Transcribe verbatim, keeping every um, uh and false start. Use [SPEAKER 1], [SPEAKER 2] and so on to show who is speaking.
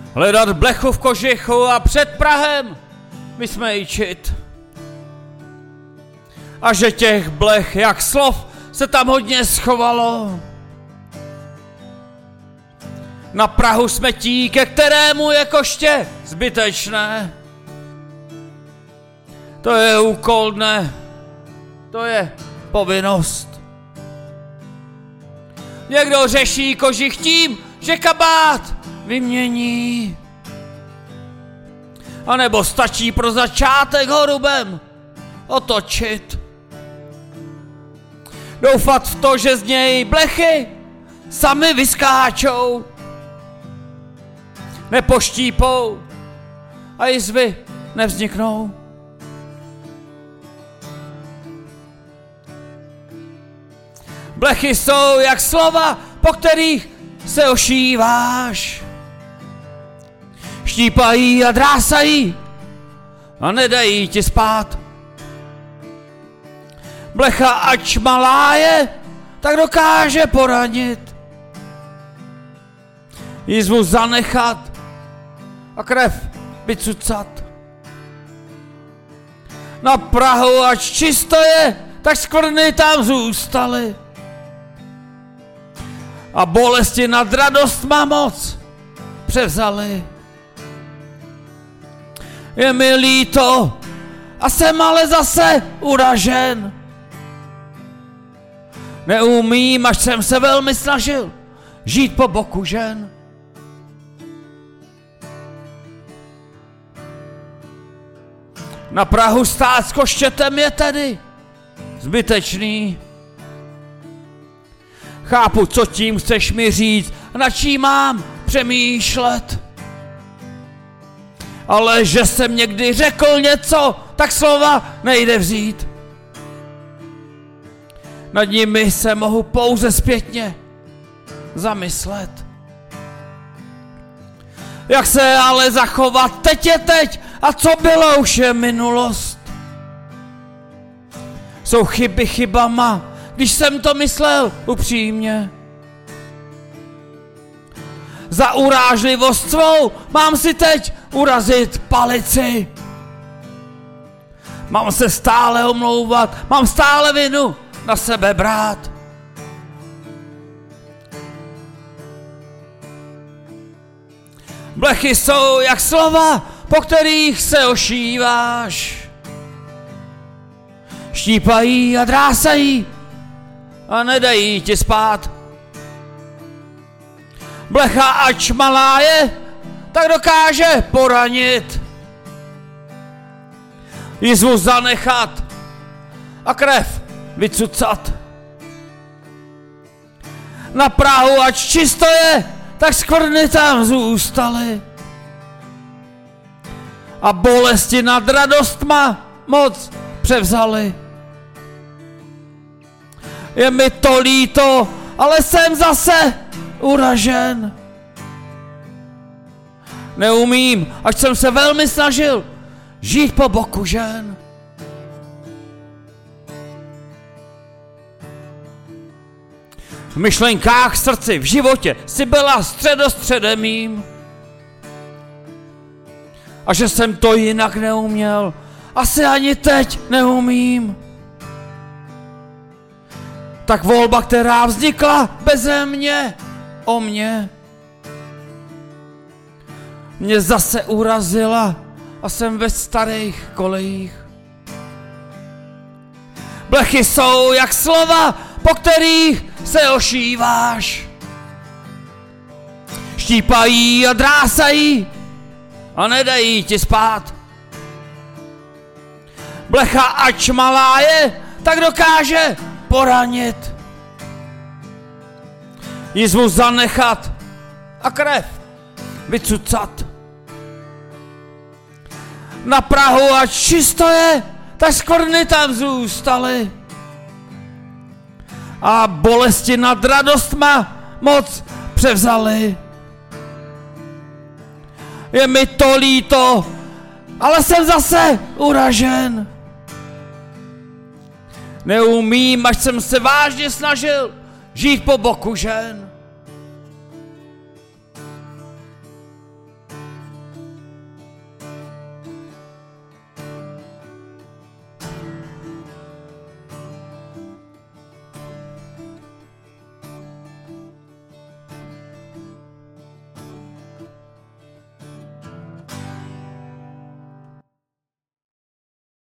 [SPEAKER 1] hledat blechu v kožichu a před Prahem vysmejčit. A že těch blech jak slov se tam hodně schovalo. Na prahu smetí, ke kterému je koště zbytečné. To je úkol dne, to je povinnost. Někdo řeší kožich tím, že kabát vymění. A nebo stačí pro začátek horubem otočit. Doufat v to, že z něj blechy sami vyskáčou, nepoštípou a jizvy nevzniknou. Blechy jsou jak slova, po kterých se ošíváš. Štípají a drásají a nedají ti spát. Blecha, ač malá je, tak dokáže poranit. Jizvu zanechat a krev vycucat. Na prahu, ač čisto je, tak skvrny tam zůstaly. A bolesti nad radostma moc převzaly. Je mi líto a jsem ale zase uražen. Neumím, až jsem se velmi snažil žít po boku žen. Na prahu stát s koštětem je tedy zbytečný. Chápu, co tím chceš mi říct, nad čím mám přemýšlet. Ale že jsem někdy řekl něco, tak slova nejde vzít. Nad nimi se mohu pouze zpětně zamyslet. Jak se ale zachovat, teď je teď a co bylo, už je minulost. Jsou chyby chybama, když jsem to myslel upřímně. Za urážlivost svou mám si teď urazit palici. Mám se stále omlouvat, mám stále vinu na sebe brát. Blechy jsou jak slova, po kterých se ošíváš. Štípají a drásají a nedají ti spát. Blecha, ač malá je, tak dokáže poranit. Jizvu zanechat a krev vycucat. Na prahu, ač čisto je, tak skvrny tam zůstaly. A bolesti nad radostma moc převzaly. Je mi to líto, ale jsem zase uražen. Neumím, ač jsem se velmi snažil žít po boku žen. V myšlenkách, v srdci, v životě si byla středostředem mým. A že jsem to jinak neuměl, asi ani teď neumím. Tak volba, která vznikla beze mě, o mě, mě zase urazila a jsem ve starých kolejích. Blechy jsou jak slova, po kterých se ošíváš. Štípají a drásají a nedají ti spát. Blecha, ač malá je, tak dokáže poranit. Jizvu zanechat a krev vycucat. Na prahu, ač čisto je, tak skvrny tam zůstaly. A bolesti nad radostma moc převzaly. Je mi to líto, ale jsem zase uražen. Neumím, až jsem se vážně snažil žít po boku žen.